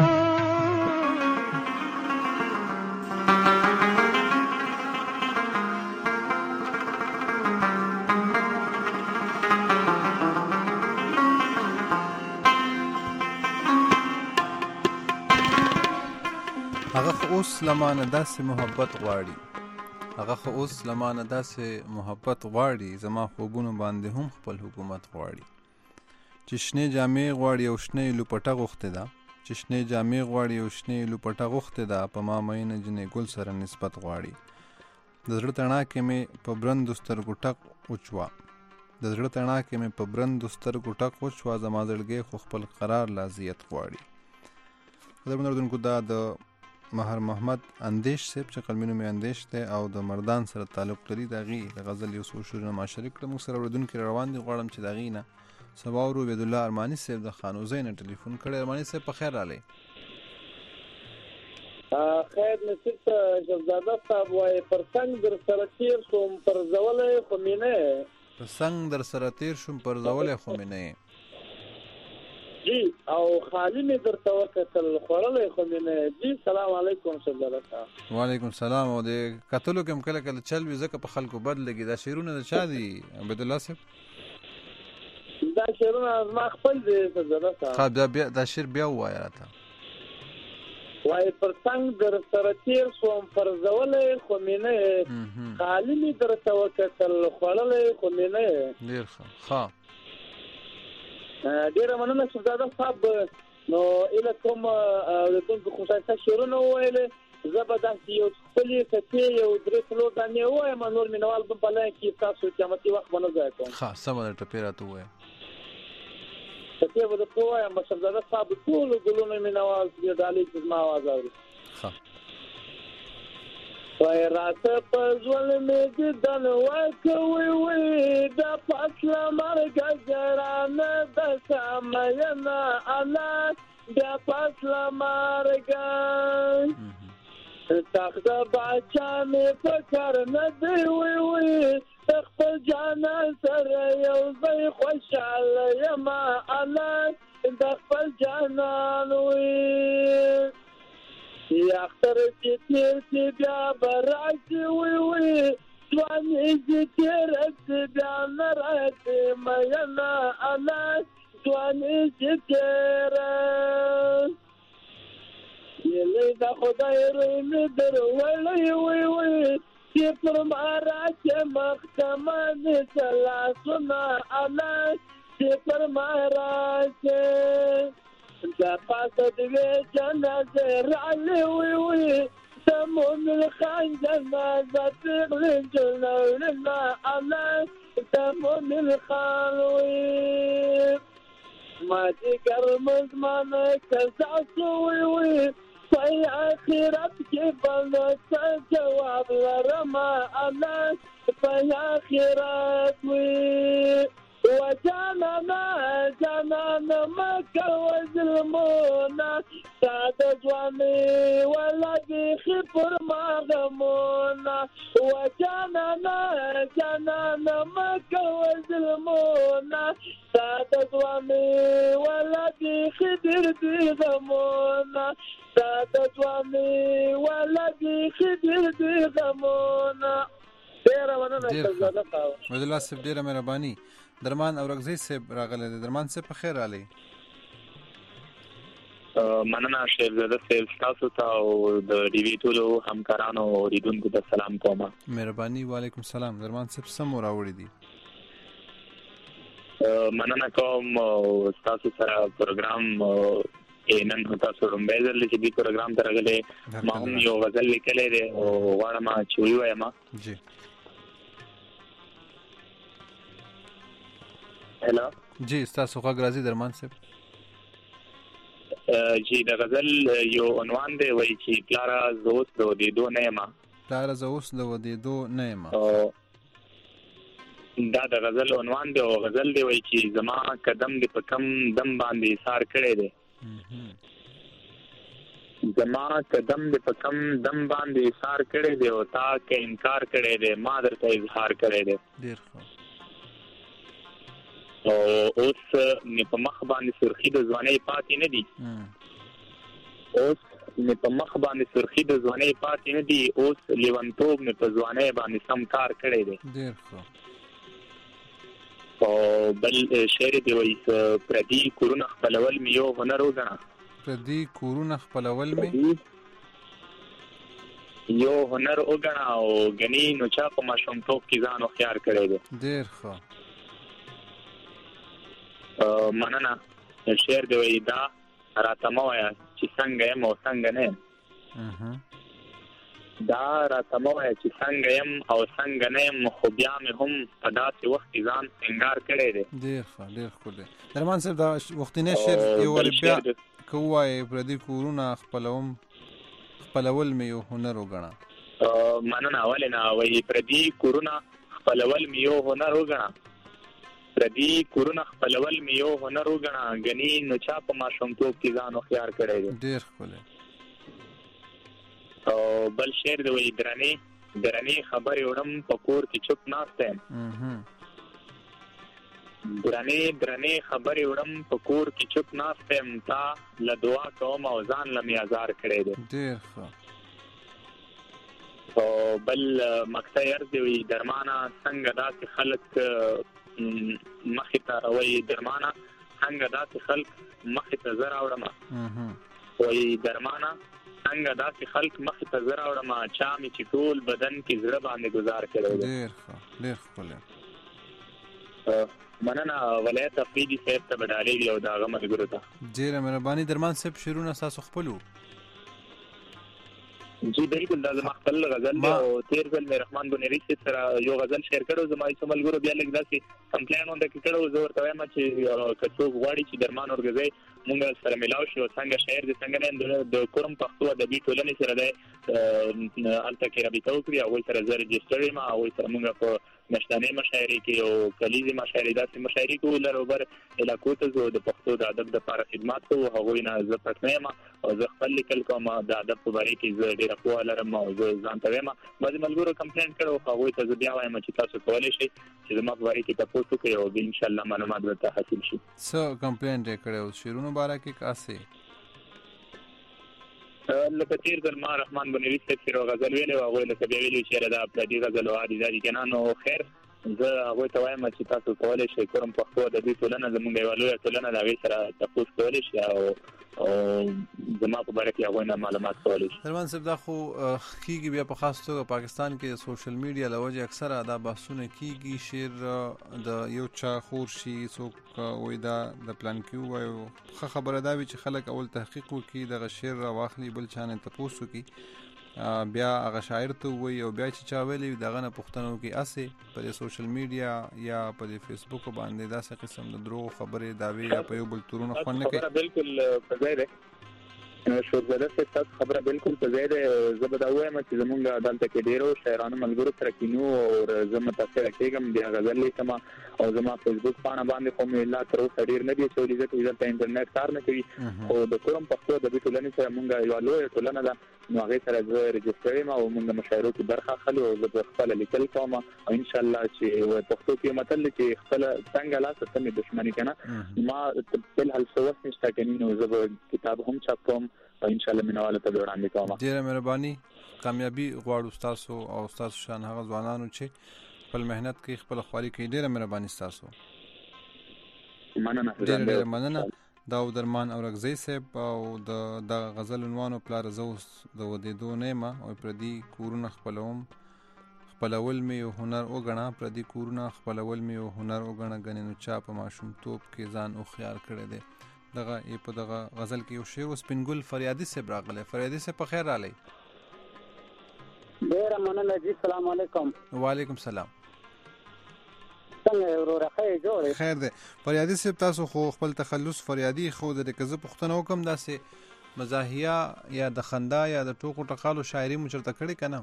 اوس لمانه داسې محبت غواړي هغه خو اوس لمانه داسې محبت غواړي زما خوبونو باندې هم خپل حکومت غواړي چې شنې جامې غواړي او شنې لوپټه غوښتې ده چې شنې جامې غواړي او شنې لوپټه غوښتې ده په ما مینه جنې ګل سره نسبت غواړي د زړه تڼا کې مې په برندو سترګو ټک وچوا د زړه تڼا کې مې په برندو سترګو ټک وچوا زما زړګی خو خپل قرار لازیت غواړي قدرمنو اردوونکو دا د مهر محمد اندیش صاحب چې قلمینو مې اندیش دی او د مردان سره تعلق لري د هغې د غزل یو څو شعرونه ما شریک کړه موږ سره اورېدونکي روان دي غواړم چې د هغې نه سبا ورو عبیدالله ارماني صاحب د خانوزۍ نه ټلیفون کړی ارماني صاحب په خیر رالی خیر نصیب شهزاده صاحب وایي پر څنګ در سره تېر شوم پر زولی خو مې نه پر څنګ در سره تېر شوم پر زولی خو مې نه جی او خالی می درته وکتل خوړلې خو مې نه جی سلام علیکم شهزاده صاحب وعلیکم السلام او د کتلو کې کله کله چل وي ځکه په خلکو بد لګي دا شعرونه د چا دي عبیدالله صاحب دا شعرونه ما خپل دي شهزاده صاحب دا شعر بیا ووایه راته وایي پر څنګ در سره تېر شوم پر زولی خو مې نه خالی می درته وکتل خوړلې خو مې نه ډېر ښه ډیره مننه شهزاده صاحب نو ایله کوم اورېدونکو خو ښایسته شعرونه وویلې زه به داسې یو خپلې کتې یو درې څلور دانې ووایم نور مینوال به په لاین کې ستاسو قیمتي وخت به نه ضایع کوم ښه سمه ده ټپې راته ووایه کتې به درته ووایم شهزاده صاحب ټولو ګلونو مینوال دې ډالۍ کې زما اواز اوري وای راته په ژوند مې دیدن ورکوي وي دا پاک لمرګ ګرانه د سامینه انا دا پاک لمرګ تخت باچا مې فکر نه دی وي خپل جان سره یو ځای خوشاله یم انا د خپل جانان وي یاختر چې تیر چې بیا براشي وي ځواني چې تیر چې بیا نه راځي مینه انا ځواني چې تیر یلې دا خدای روی مې درولې وي چې پر ما راځي محکمه دې سلاسونه انا چې پر ما راځي دا پاسه دوی جنازه رعلی وی تمومن خان جنازه تغلی جنولنا انا تمومن خان وی ما دیگر مزمان کساسو وی فی آخرت کی بلنسا جواب لرما انا فی آخرت وی وجانانا جانانا مكة وظلمونا سعد جواني ولا بخبر مغمونا وجانانا جانانا مكة وظلمونا سعد جواني ولا بخبر بغمونا سعد جواني ولا بخبر بغمونا ډیره مننه شهزاده صاحب عبیدالله صاحب ډیره مهرباني درمان اورکزی صاحب راغلی دی درمان صاحب په خیر رالی مننه شهزاده صاحب تاسو ته او د ډیوی ټولو همکارانو او اوریدونکو ته سلام کوم مهرباني وعلیکم السلام درمان صاحب سم راوړی دي مننه کوم تاسو سره پروګرام نن تاسو رومبه ځل چې دې پروګرام ته راغلي ما هم یو غزل لیکلی دی او غواړم چې ووایم جی هلو جی تاسو غږ راځي درمان صاحب جی د غزل یو عنوان دی وایي چې پلاره زه اوس د ودېدو نه یم پلاره زه اوس د ودېدو نه یم دا د غزل عنوان دی او غزل دی وایي چې زما قدم دې په کم دم باندې ایثار کړی دی زما قدم دې په کم دم باندې ایثار کړی دی او تا که انکار کړی دی ما درته اظهار کړی دی ډېر ښه او اوس مې په مخ باندې سرخی د ځوانۍ پاتې نه دي اوس مې په مخ باندې سرخی د ځوانۍ پاتې نه دي اوس لیونتوب مې په ځوانۍ باندې سم کار کړی دی ډېر ښه او بل شعر دی وایي پردي کورونه خپلول مې یو هنر وګڼه پردي کورونه خپلول مې یو هنر وګڼه او ګنې نو چا په ماشومتوب کې ځان هوښیار کړی دی ډېر ښه مننه شعر دی وایي دا راته مه وایه چې څنګه یم او څنګه نه یم دا راته مه وایه چې څنګه یم او څنګه نه یم خو بیا مې هم په داسې وخت کې ځان سینګار کړی دی ډېر ښه ډېر ښکلی درمان صاحب دا وختینی شعر یو وارې بیا که ووایې پردي کورونه خپلول مې یو هنر وګڼه مننه ولې نه وایي پردي کورونه خپلول مې یو هنر وګڼه پردي کورونه خپلول مې یو هنر وګڼه ګنې نو چا په ماشومتوب کې ځان هوښیار کړی دی ډېر ښکلی او بل شعر دی وایي درنې خبرې وړم په کور کې چوپ ناست یم درنې خبرې وړم په کور کې چوپ ناست یم تا له دعا کوم او ځان له مې ازار کړی دی ډېر ښه او بل مقطع عرض دی وایي درمانه څنګه داسې خلک مخې ته وایي درمانه څنګه داسې خلک مخې ته زه راوړم وایي درمانه څنګه داسې خلک مخې ته زه راوړم چا مې چې ټول بدن کې زړه باندې ګزار کړی دی ډېر ښه ډېر ښکلی مننه ولایت افریدي صاحب ته به ډالۍ او د هغه ملګرو ته ډېره مهرباني درمان صاحب شعرونه ستاسو خپل وو جی بالکل دا زما خپل غزل دی او تیر ځل مې رحمان بنيري سره یو غزل شیر کړو زما یې ملګرو بیا لږ داسې کمپلین ونده کړو زه ورته وایم چې که څوک غواړي چې درمان اورګزی مونږ سره ملاو شي او څنګه شاعر دي څنګه نه د کوم پښتو ادبي ټولنې سره دی هلته کې رابطه وکړي هغوی سره زه رجسټر یم هغوی سره مونږ په مشتانې مشاعرې کې او کلیزې مشاعرې داسې مشاعرې کوو لروبر علاقو ته زه د پښتو د ادب دپاره خدمات کوو هغوی نه زه پټ نه یم او زه خپل لیکل کوم د ادب په باره کې زه ډېره پوهه لرم او زه ځان ته وایم بعضې ملګرو کمپلین کړی هغوی ته زه بیا وایم چې تاسو کولی شئ چې زما په باره کې تپوس وکړئ او بیا انشاءالله معلومات ورته حاصل شي څه کمپلین یې کړی او شعرونو باره کې کاسې لکه تیر ځل ما رحمان بنيري صاحب سره غزل ویلی و هغوی لکه بیا ویلي چې یاره دا پردي غزل او عادي دي که نه نو خیر زه هغوی ته وایم چې تاسو کولی شئ کوم پښتو ادبي ټولنه زموږ یوه لویه ټولنه د هغې سره تپوس کولی شي او زما په باره کې هغوی نه معلومات کولی شي درمان صاحب دا خو کېږي بیا په خاص توګه پاکستان کې د سوشل میډیا له وجې اکثره دا بحثونه کېږي شعر د یو چا خور شي څوک وایي دا د پلان کې ووایو ښه خبره دا وي چې خلک اول تحقیق وکړي دغه شعر راواخلي بل چا نه تپوس وکړي بیا هغه شاعر ته ووایي او بیا چې چا ویلي وي د هغه نه پوښتنه وکړي هسې په دې سوشل میډیا یا په دې فیسبوک باندې داسې قسم د دروغو خبرې دعوې یا په یو بل تورونه خوند نه کوي بالکل په ځای دی شورزاده صاحب تاسو خبره بالکل په ځای دی زه به دا ووایم چې زمونږ دلته کې ډېرو شاعرانو ملګرو سره کینو او زه متاثره کېږم بیا غزل لیکم او زما فیسبوک پاڼه باندې خو مې لا تر اوسه ډېر نه دي اچولي ځکه چې دلته انټرنیټ کار نه کوي خو د کوم پښتو ادبي ټولنې سره مونږ یوه لویه ټولنه ده نو هغې سره زه رجسټر یم او مونږ د مشاعرو کې برخه اخلو او زه به خپله لیکل کوم او انشاءالله چې پښتو کې یو متل دی چې خپله څنګه لاسه ته مې دښمني که نه ما فلحال څه وخت نشته که نو زه به کتاب هم چاپ کوم او انشاءالله مینوالو ته به وړاندې کوم ډېره مهرباني کامیابي غواړو ستاسو او ستاسو شان هغه ځوانانو چې خپل محنت کوي خپله خواري کوي ډېره مهرباني ستاسو مننه ډېره مننه دا درمان اورګزی صاحب او د غزل عنوان پلار زه اوس د ودېدو نه یم او پردي کورونه خپلول مې یو هنر وګڼه پردي کورونه خپلول مې یو هنر وګڼه ګنې نو چا په ماشومتوب کې ځان هوښیار کړی دی دغه په دغه غزل کې یو شعر سپینګل فریادي صاحب راغلی فریادي صاحب په خیر راغلی ډېره مننه جی سلام علیکم وعلیکم سلام څنګه وروره ښه خیر دی فریادي صاحب تاسو خو خپل تخلص فریادي ښودلی که زه پوښتنه وکړم داسې مزاحیه یا د خندا یا د ټوکو ټقالو شاعري مو چېرته کړې که نه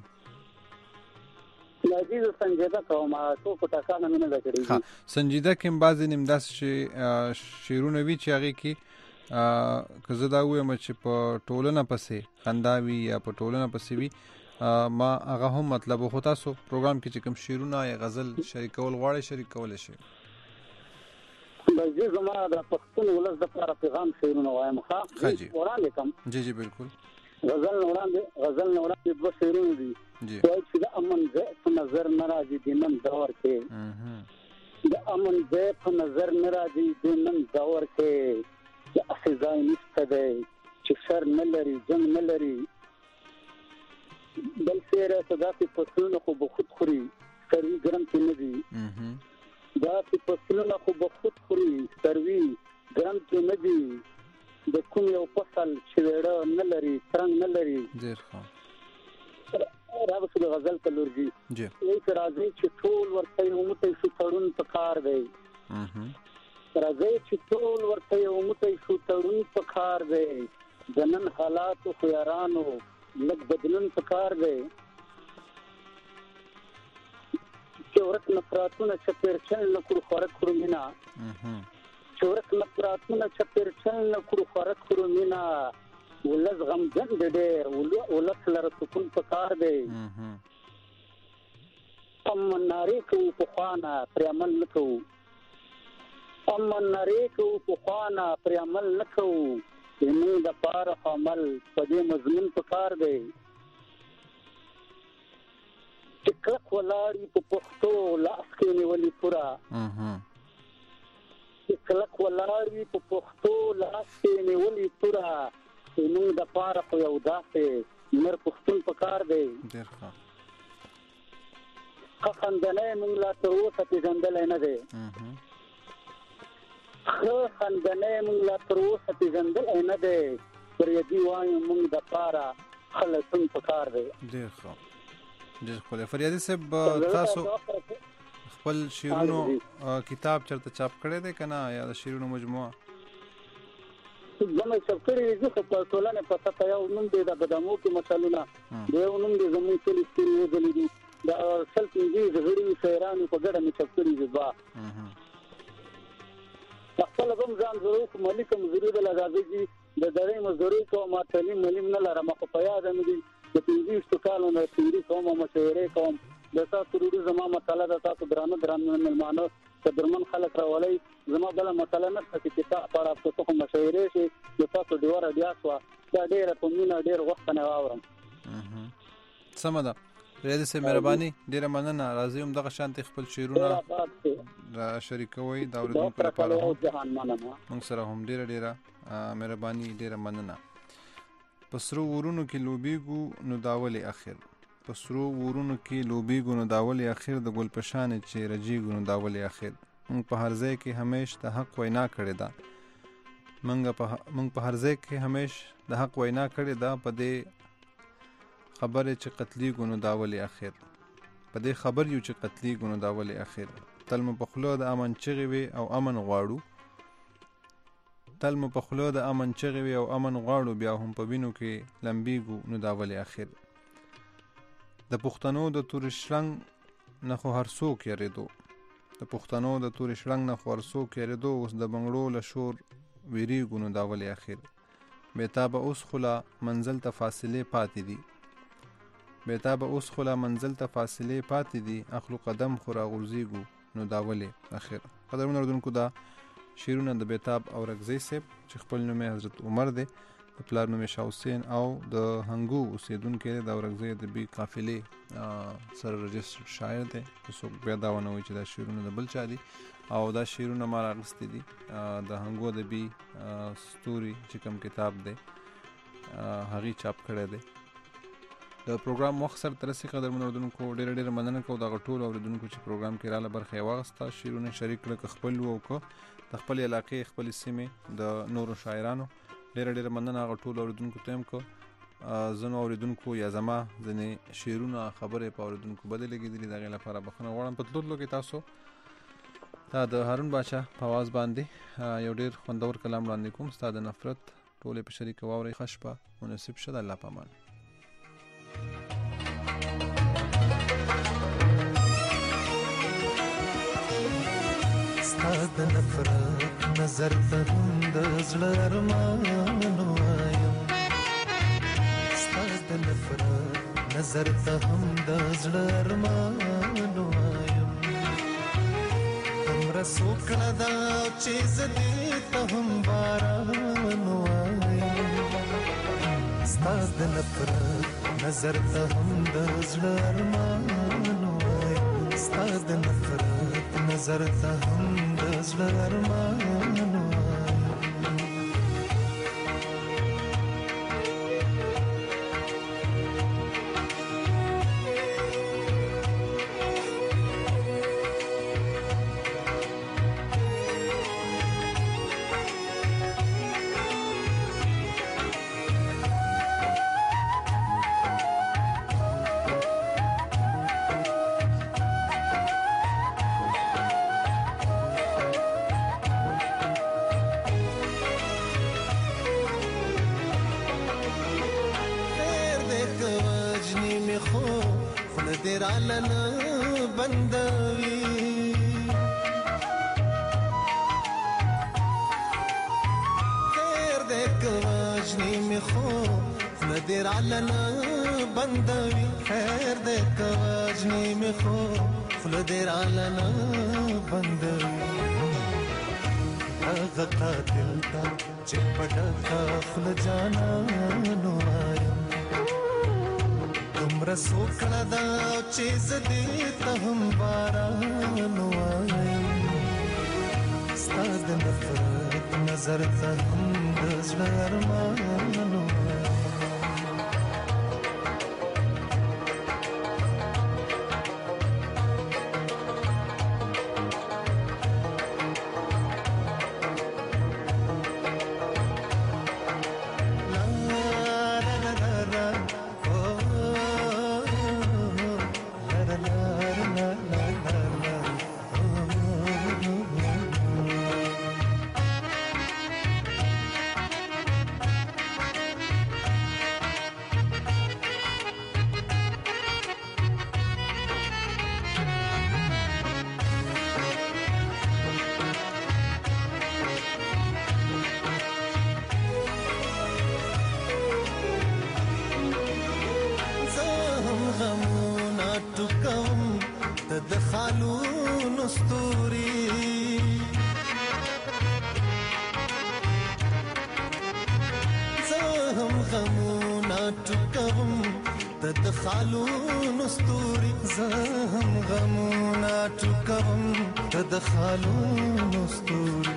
سنجیده کوم ټوکو ټکانه مې نه ده کړې سنجیده کې هم بعضې نیم داسې شعرونه وي چې هغې کې که زه دا ووایم چې په ټولنه پسې خندا وي یا په ټولنه پسې وي ما هغه هم مطلب خو تاسو پروګرام کې چې کوم شعرونه یا غزل شریکول غواړئ شریک کولی شئ لږه زما د پښتون ولس د لپاره پیغام شعرونه وایم ښه وړاندې کوم جی جی بالکل غزل وړاندې دوه شعرونه دي وایي چې د امن ځای په نظر نه راځي د نن دور کې د امن ځای په نظر نه راځي د نن دور کې د اصل ځای نشته دی چې سر نه لري جنګ نه لري بل سیره صداقت فصلونه خو به خود خوري سروي ګرم کې نه دي دا چې فصلونه خو به خود خوري سروي ګرم کې نه دي د کوم یو فصل چې وړه نه لري څنګه نه لري ډیر ښه راوځي غزل کلورجی جی یې راځي چې ټول ورته یو متي شو تړون پکار دی راځي چې ټول ورته یو متي شو تړون پکار دی د نن حالات خو یارانو لږ بدلون پکار دی چورت نفراتونه چپرچن نکړو خورک خورو مینا چورت نفراتونه چپرچن نکړو خورک خورو مینا ولز غم جن ډېر ولس لره سکون پکار دی امن ناری کو په خوانا پر عمل نکو امن ناری کو په خوانا پر عمل نکو زموږ د پاره عمل په دې مضمون پکار دی چې کلک ولاړی په پښتو لاس کې نیولې پورا چې کلک ولاړی په پښتو لاس کې نیولې پورا زموږ د پاره خو یو داسې نر پښتون پکار دی ډېر ښه خندنه موږ لا تر اوسه پیژندلی نه دی خندنه موږ لا تر اوسه پیژندلی نه دی پر یدي وایو موږ د پاره خلصون پکار دی ډېر ښه ډېر ښکلی فریادي صاحب تاسو خپل شعرونو کتاب چېرته چاپ کړی دی که نه یا د شعرونو مجموعه زموږ چاپ کړي دي خو په ټولنه په سطح یو نوم دی د بدامو کې مثالونه د یو نوم دی زموږ ټولې ستوري وځلې دي د سل پنځه غړي شاعرانو په ګډه مې چاپ کړي دي دوه خپل هم ځان ضرورت ملک مزوري د لږه د درې مزوري کوم تعلیم ملیم نه لرم خو په یاد مې دي د 15 کالو نه تیری کوم مشورې کوم د تاسو ورو زما مطالعه د تاسو درانه ملمانو قدرمن خلک راولي زما بل مطالعه نه چې کتاب پر تاسو کوم مشورې شي د تاسو ډیوره دیاسوا دا ډیره په مینا ډیر وخت نه واورم سم ده ریاض سه مهرباني ډیره مننه راځي هم دغه شانتي خپل شعرونه را شریکوي دا ورته لپاره موږ سره هم ډیره مهرباني ډیره مننه پسرو ورونو کې لوبيګو نو داولې اخر پسرو ورونو کې لوبيګو نو داولې اخر د ګل پشان چې رجیګو نو داولې اخر موږ په هر ځای کې همیش د حق وینا کړې ده موږ په هر ځای کې همیش د حق وینا کړې ده په دې خبره چې قتلی ګونو داولې اخر په دې خبر یو چې قتلی ګونو داولې اخر تل مو په خلو د امن چغې وي او امن غواړو تل مو په خلو د امن چغې وي او امن غواړو بیا هم په وینو کې لمبیګو نو داولې اخر د پښتنو د تور شرنګ نه خو هر څوک یریدو د پښتنو د تور شرنګ نه خو هر څوک یریدو اوس د بنگړو له شور ویریګو نو داولې اخر بیتابه اوس خلا منزل ته فاصله پاتې دي بیتابه اوس خلا منزل ته فاصله پاتې دي اخلو قدم خورا غورځيګو نو داولې اخر قدرمن اردوونکو دا شیرونه د بیتاب او رغزی صاحب چې خپل نوم حضرت عمر دی د پلار نوم شاه حسین او د هنګو اوسیدونکو د رغزی د بي قافلې سره رجستر شاعر دی څوک بیا دا ونه وي چې دا شیرونه د بل چا دي او دا شیرونه ما راغستې دي د هنګو د بي ستوري چې کوم کتاب دی هغه چاپ کړی دی د پروګرام مخسر ترسي قدرمن اردوونکو ډېر مننه کوم دا ټول اوردونکو چې پروګرام کې رااله برخه واغسته شیرونه شریک کړه خپل وو کو د خپل علاقې خپل سیمه د نورو شاعرانو ډېر مننه ټول اوردونکو تم کو زنو اوردونکو یا زما ځنې شیرونه خبره په اوردونکو بدلېږي د دغه لپاره بخنه غواړم په تللو کې تاسو دا د هارون بادشاہ په आवाज باندې یو ډېر خوندور کلام وړاندې کوم ستاسو د نفرت ټوله په شریک واوري خشبه مناسب شد الله پامان ستاد نفرت نظر ته د زړه ارمانو وایم ستاد نفرت نظر ته د زړه ارمانو وایم دومره سوکړه دا چې زدې ته هم باران وایي ستا د نفرت نظر ته هم د زړه ارمان وایي ستا د نفرت نظر ته هم د زړه ارمان وایي درالنا بندوي خير ديك واجني مخو درالنا بندوي خير ديك واجني مخو درالنا بندوي هغه قاتل تا چې پټه خپل جانا نوایم دومره سوکړه دا چې زدې ته هم باران وایي ستا د نفرت نظر ته هم د زړه ارمان وایي خالون استوري زهم غمونا ټکوم د خالون استوري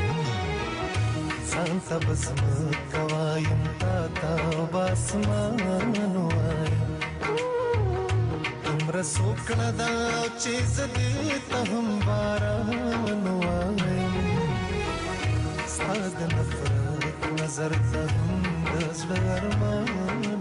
ځان ته بسم کوایم تا باسمان وایم دومره سوکړه دا چې زدې ته هم باران وایم ستا د نفرت نظر ته هم د زړه ارمان